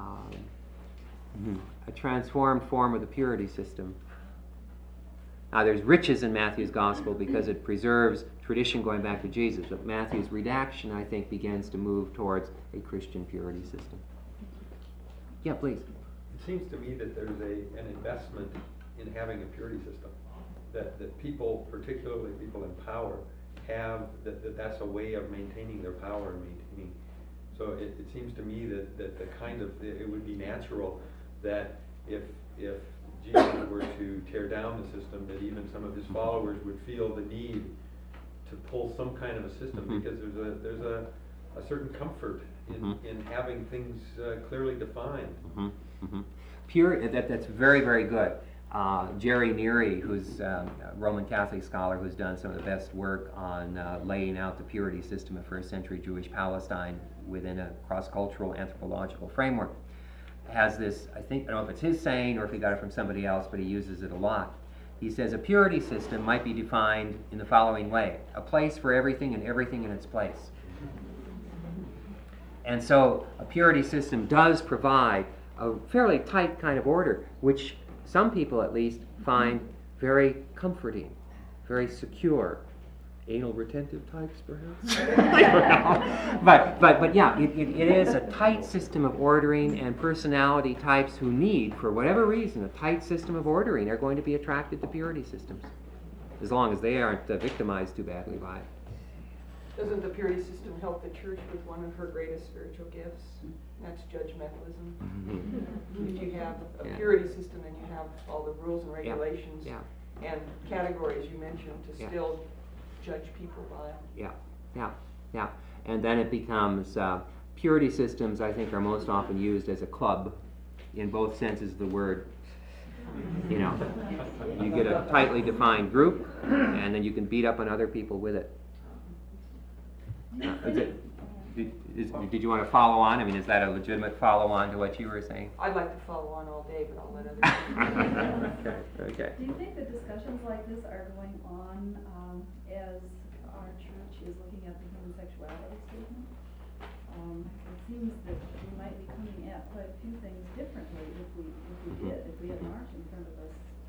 transformed form of the purity system. Now, there's riches in Matthew's gospel because it preserves tradition going back to Jesus, but Matthew's redaction, I think, begins to move towards a Christian purity system. Yeah, please. It seems to me that there's an investment in having a purity system, that people, particularly people in power, have, that's a way of maintaining their power and maintaining. So it seems to me that the kind of, it would be natural that if Jesus were to tear down the system, that even some of his followers would feel the need to pull some kind of a system, because there's a certain comfort in having things clearly defined. That's very, very good. Jerry Neary, who's a Roman Catholic scholar who's done some of the best work on laying out the purity system of first century Jewish Palestine within a cross-cultural anthropological framework, has this, I don't know if it's his saying or if he got it from somebody else, but he uses it a lot. He says a purity system might be defined in the following way: a place for everything and everything in its place. And so a purity system does provide a fairly tight kind of order, which some people at least find very comforting, very secure. Anal retentive types, perhaps? I don't know. But yeah, it is a tight system of ordering, and personality types who need, for whatever reason, a tight system of ordering are going to be attracted to purity systems, as long as they aren't victimized too badly by it. Doesn't the purity system help the church with one of her greatest spiritual gifts? That's judgmentalism. If you have a purity system, then you have all the rules and regulations and categories you mentioned to still judge people by. Yeah. And then it becomes, purity systems, I think, are most often used as a club in both senses of the word. You know, you get a tightly defined group, and then you can beat up on other people with it. Did you want to follow on? I mean, is that a legitimate follow-on to what you were saying? I'd like to follow on all day, but I'll let others do it. Okay. Do you think that discussions like this are going on as our church is looking at the human sexuality statement? It seems that we might be coming at quite a few things differently if we had Mark in front of us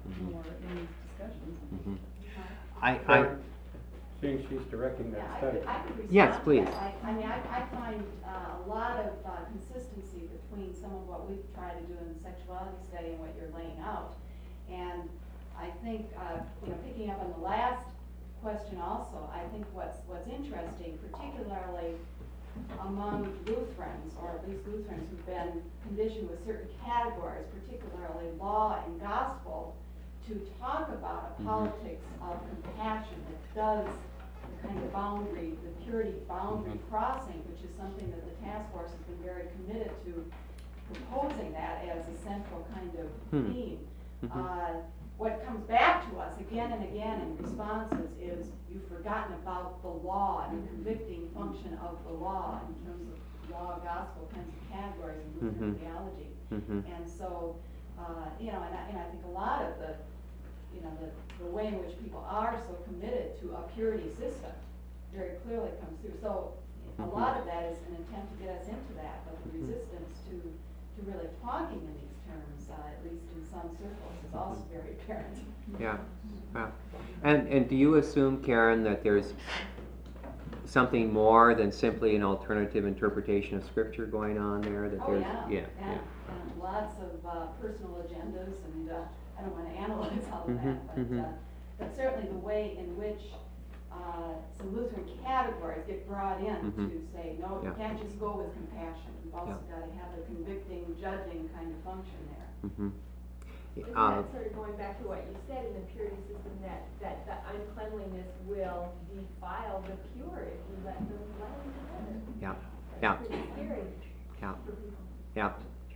more in these discussions. Mhm. I Seeing she's directing Yeah, that study. I could respond Yes, to please. that. I mean, I find a lot of consistency between some of what we've tried to do in the sexuality study and what you're laying out. And I think, picking up on the last question also, I think what's interesting, particularly among Lutherans, or at least Lutherans who've been conditioned with certain categories, particularly law and gospel, to talk about a politics of compassion that does the kind of boundary, the purity boundary crossing, which is something that the task force has been very committed to proposing that as a central kind of theme. What comes back to us again and again in responses is you've forgotten about the law and the convicting function of the law in terms of law, gospel kinds of categories in Lutheran theology. And so, and I think a lot of the way in which people are so committed to a purity system very clearly comes through. So a lot of that is an attempt to get us into that, but the resistance to really talking in these terms, at least in some circles, is also very apparent. Yeah. And do you assume, Karen, that there's something more than simply an alternative interpretation of Scripture going on there? That Oh, there's, yeah. And lots of personal agendas, and I don't want to analyze all of that, but certainly the way in which some Lutheran categories get brought in to say, no, you can't just go with compassion. You've also got to have a convicting, judging kind of function there. Isn't that sort of going back to what you said in the purity system, that the uncleanliness will defile the pure if you let them blend together? That's pretty scary for people.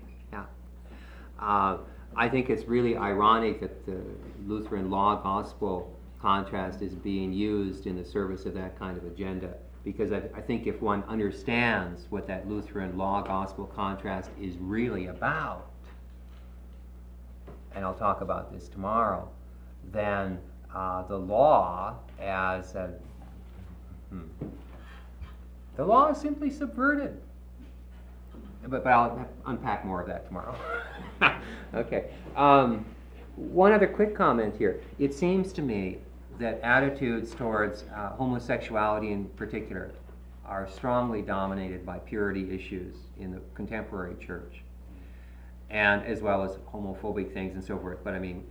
I think it's really ironic that the Lutheran law-gospel contrast is being used in the service of that kind of agenda, because I think if one understands what that Lutheran law-gospel contrast is really about, and I'll talk about this tomorrow, then the law the law is simply subverted. But I'll unpack more of that tomorrow. Okay. One other quick comment here. It seems to me that attitudes towards homosexuality in particular are strongly dominated by purity issues in the contemporary church, and as well as homophobic things and so forth. But I mean,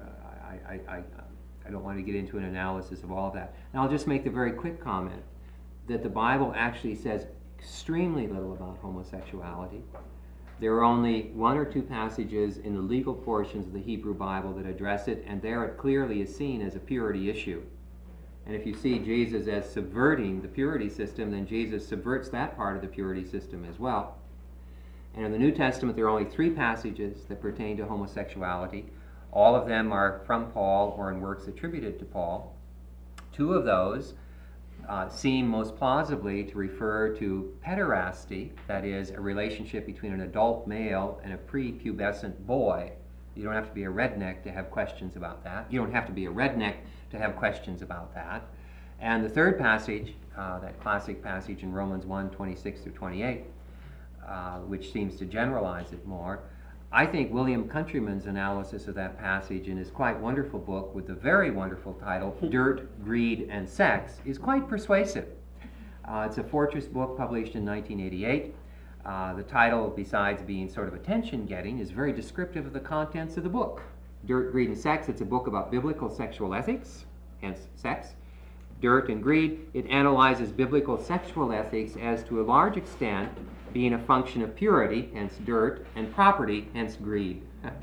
I don't want to get into an analysis of all of that. Now I'll just make the very quick comment that the Bible actually says extremely little about homosexuality. There are only one or two passages in the legal portions of the Hebrew Bible that address it, and there it clearly is seen as a purity issue. And if you see Jesus as subverting the purity system, then Jesus subverts that part of the purity system as well. And in the New Testament, there are only three passages that pertain to homosexuality. All of them are from Paul or in works attributed to Paul. Two of those seem most plausibly to refer to pederasty, that is, a relationship between an adult male and a prepubescent boy. You don't have to be a redneck to have questions about that. You don't have to be a redneck to have questions about that. And the third passage, that classic passage in Romans 1, 26 through 28, which seems to generalize it more, I think William Countryman's analysis of that passage in his quite wonderful book with the very wonderful title, Dirt, Greed, and Sex, is quite persuasive. It's a Fortress book published in 1988. The title, besides being sort of attention-getting, is very descriptive of the contents of the book. Dirt, Greed, and Sex, it's a book about biblical sexual ethics, hence sex. Dirt and Greed, it analyzes biblical sexual ethics as to a large extent being a function of purity, hence dirt, and property, hence greed.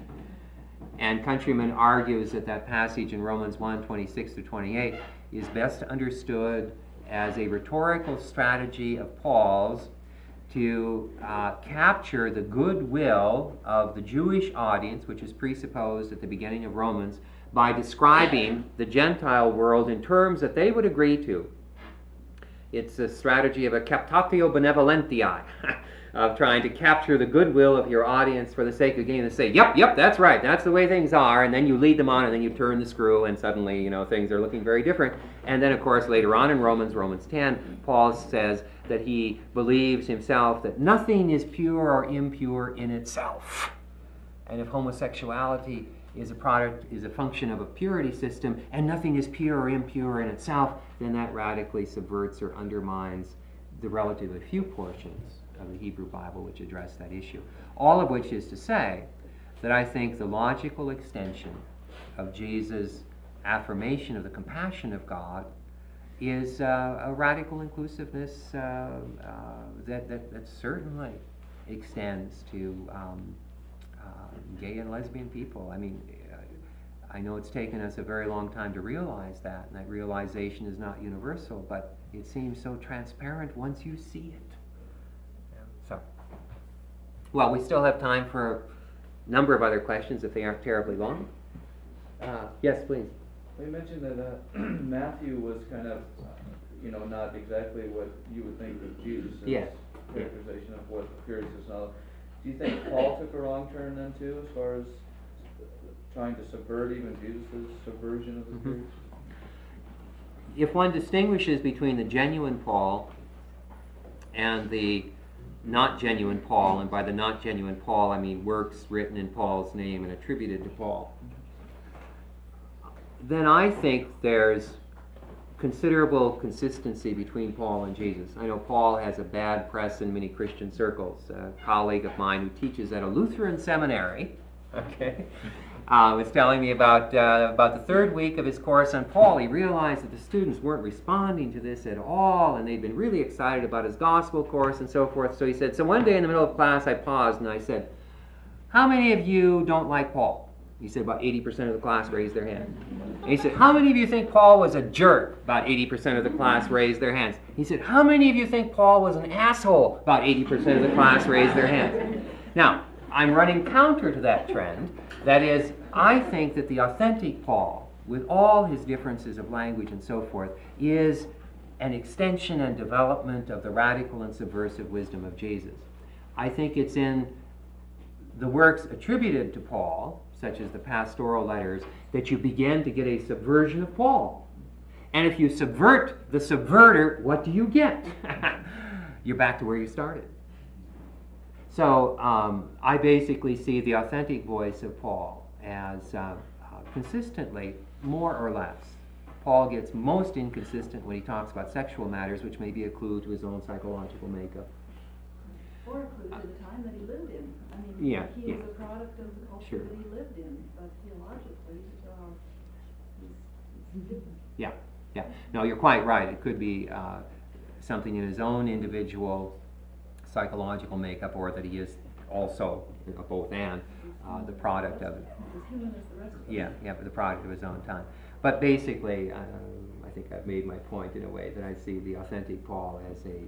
And Countryman argues that that passage in Romans 1, 26 to 28 is best understood as a rhetorical strategy of Paul's to capture the goodwill of the Jewish audience, which is presupposed at the beginning of Romans, by describing the Gentile world in terms that they would agree to. It's a strategy of a captatio benevolentiae, of trying to capture the goodwill of your audience for the sake of getting to say, yep, that's right, that's the way things are, and then you lead them on, and then you turn the screw, and suddenly, things are looking very different. And then, of course, later on in Romans 10, Paul says that he believes himself that nothing is pure or impure in itself. And if homosexuality is a function of a purity system, and nothing is pure or impure in itself, then that radically subverts or undermines the relatively few portions of the Hebrew Bible which address that issue. All of which is to say that I think the logical extension of Jesus' affirmation of the compassion of God is a radical inclusiveness that certainly extends to gay and lesbian people. I mean, I know it's taken us a very long time to realize that, and that realization is not universal, but it seems so transparent once you see it. So, well, we still have time for a number of other questions if they aren't terribly long. Yes, please. We mentioned that Matthew was kind of, not exactly what you would think of Jesus' characterization of what purity is and all. Do you think Paul took a wrong turn then too, as far as trying to subvert even Jesus' subversion of the purity? If one distinguishes between the genuine Paul and the not genuine Paul, and by the not genuine Paul I mean works written in Paul's name and attributed to Paul, then I think there's considerable consistency between Paul and Jesus. I know Paul has a bad press in many Christian circles. A colleague of mine who teaches at a Lutheran seminary, was telling me about the third week of his course on Paul. He realized that the students weren't responding to this at all, and they'd been really excited about his gospel course and so forth. So he said, so one day in the middle of class I paused and I said, how many of you don't like Paul? He said about 80% of the class raised their hand. And he said, how many of you think Paul was a jerk? About 80% of the class raised their hands. He said, how many of you think Paul was an asshole? About 80% of the class raised their hands. Now, I'm running counter to that trend. That is, I think that the authentic Paul, with all his differences of language and so forth, is an extension and development of the radical and subversive wisdom of Jesus. I think it's in the works attributed to Paul, such as the pastoral letters, that you begin to get a subversion of Paul. And if you subvert the subverter, what do you get? You're back to where you started. So I basically see the authentic voice of Paul as consistently, more or less. Paul gets most inconsistent when he talks about sexual matters, which may be a clue to his own psychological makeup. Or a clue to the time that he lived in. I mean, he is a product of the culture that he lived in, but theologically, he's different. Yeah. No, you're quite right. It could be something in his own individual psychological makeup, or that he is also, both and, the product of it. As human as the rest of us. The product of his own time. But basically, I think I've made my point in a way that I see the authentic Paul as a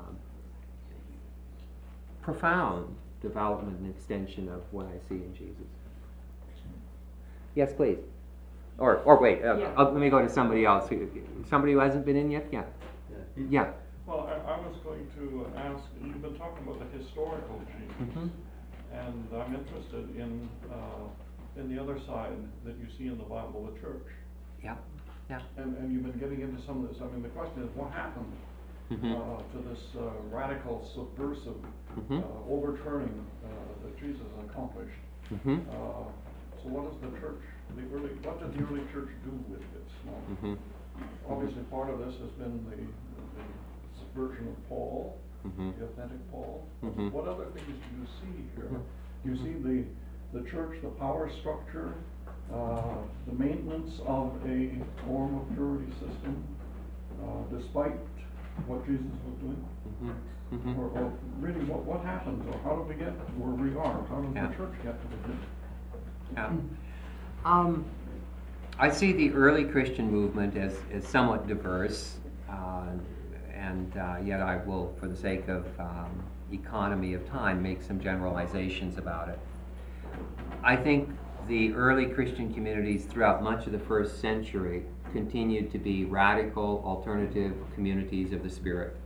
profound development and extension of what I see in Jesus. Yes, please. Or wait, let me go to somebody else. Somebody who hasn't been in yet? Yeah. Well, I was going to ask, you've been talking about the historical Jesus, and I'm interested in the other side that you see in the Bible, the church. Yeah. And you've been getting into some of this. I mean, the question is, what happened to this radical, subversive overturning that Jesus accomplished? So what does the church, what did the early church do with this? Obviously, part of this has been the subversion of Paul, the authentic Paul. What other things do you see here? You see the church, the power structure, the maintenance of a form of purity system, despite what Jesus was doing? Or really, what happened? Or how did we get where we are? How did the church get to the I see the early Christian movement as somewhat diverse, and yet I will, for the sake of economy of time, make some generalizations about it. I think the early Christian communities throughout much of the first century continued to be radical, alternative communities of the Spirit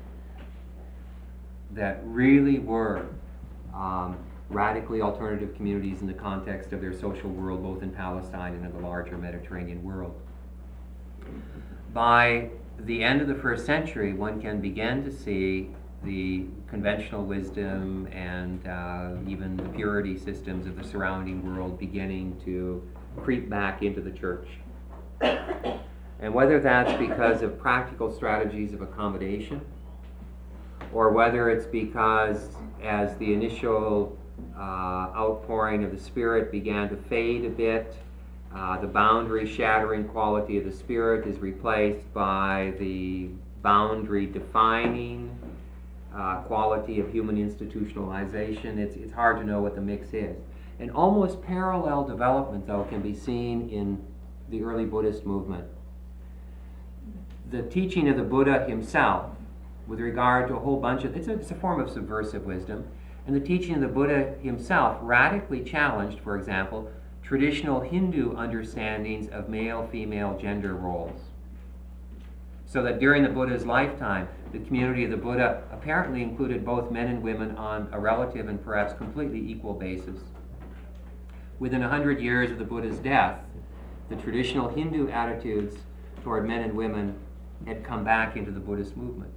that really were radically alternative communities in the context of their social world, both in Palestine and in the larger Mediterranean world. By the end of the first century, one can begin to see the conventional wisdom and even the purity systems of the surrounding world beginning to creep back into the church. And whether that's because of practical strategies of accommodation, or whether it's because as the initial outpouring of the Spirit began to fade a bit, the boundary-shattering quality of the Spirit is replaced by the boundary-defining quality of human institutionalization. It's hard to know what the mix is. An almost parallel development, though, can be seen in the early Buddhist movement. The teaching of the Buddha himself, with regard to a whole bunch of, it's a form of subversive wisdom, and the teaching of the Buddha himself radically challenged, for example, traditional Hindu understandings of male-female gender roles. So that during the Buddha's lifetime, the community of the Buddha apparently included both men and women on a relative and perhaps completely equal basis. Within 100 years of the Buddha's death, the traditional Hindu attitudes toward men and women had come back into the Buddhist movement.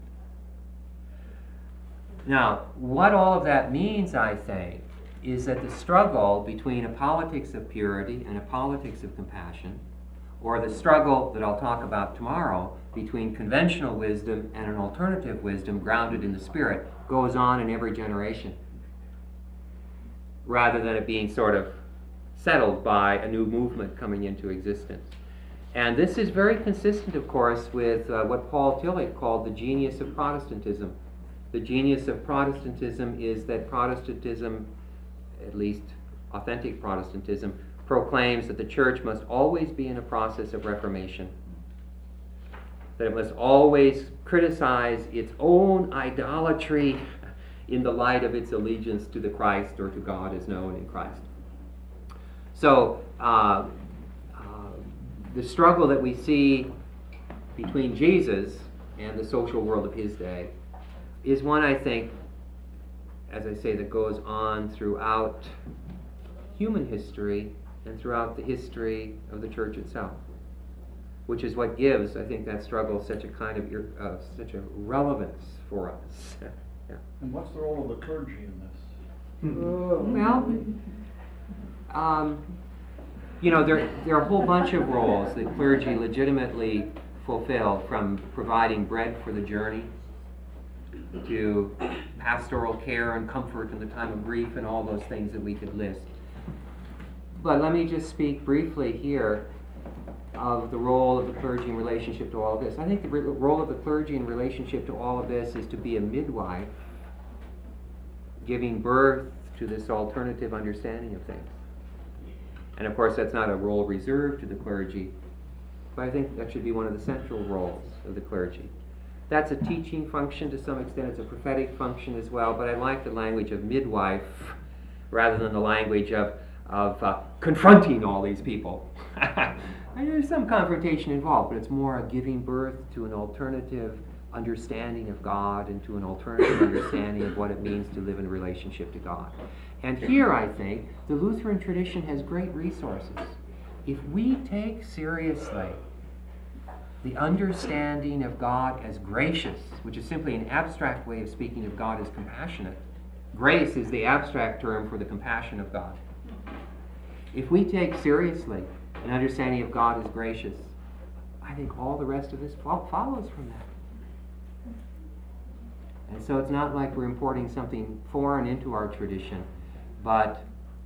Now, what all of that means, I think, is that the struggle between a politics of purity and a politics of compassion, or the struggle that I'll talk about tomorrow between conventional wisdom and an alternative wisdom grounded in the Spirit, goes on in every generation, rather than it being sort of settled by a new movement coming into existence. And this is very consistent, of course, with what Paul Tillich called the genius of Protestantism. The genius of Protestantism is that Protestantism, at least authentic Protestantism, proclaims that the church must always be in a process of reformation, that it must always criticize its own idolatry in the light of its allegiance to the Christ, or to God as known in Christ. So, the struggle that we see between Jesus and the social world of his day is one, I think, as I say, that goes on throughout human history and throughout the history of the church itself, which is what gives, I think, that struggle such a kind of such a relevance for us. Yeah. And what's the role of the clergy in this? Well, you know, there are a whole bunch of roles that clergy legitimately fulfill, from providing bread for the journey to pastoral care and comfort in the time of grief and all those things that we could list. But let me just speak briefly here of the role of the clergy in relationship to all of this. I think the role of the clergy in relationship to all of this is to be a midwife, giving birth to this alternative understanding of things. And of course, that's not a role reserved to the clergy, but I think that should be one of the central roles of the clergy. That's a teaching function to some extent. It's a prophetic function as well, but I like the language of midwife rather than the language of confronting all these people. There's some confrontation involved, but it's more a giving birth to an alternative understanding of God and to an alternative understanding of what it means to live in relationship to God. And here, I think, the Lutheran tradition has great resources. If we take seriously the understanding of God as gracious, which is simply an abstract way of speaking of God as compassionate. Grace is the abstract term for the compassion of God. If we take seriously an understanding of God as gracious, I think all the rest of this follows from that. And so it's not like we're importing something foreign into our tradition, but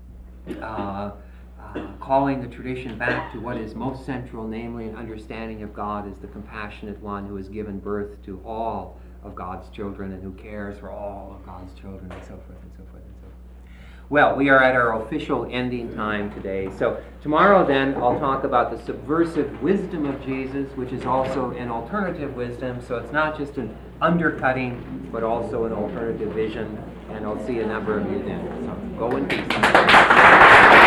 calling the tradition back to what is most central, namely an understanding of God as the compassionate one who has given birth to all of God's children and who cares for all of God's children, and so forth and so forth and so forth. Well, we are at our official ending time today. So tomorrow then I'll talk about the subversive wisdom of Jesus, which is also an alternative wisdom. So it's not just an undercutting, but also an alternative vision. And I'll see a number of you then. So go in peace.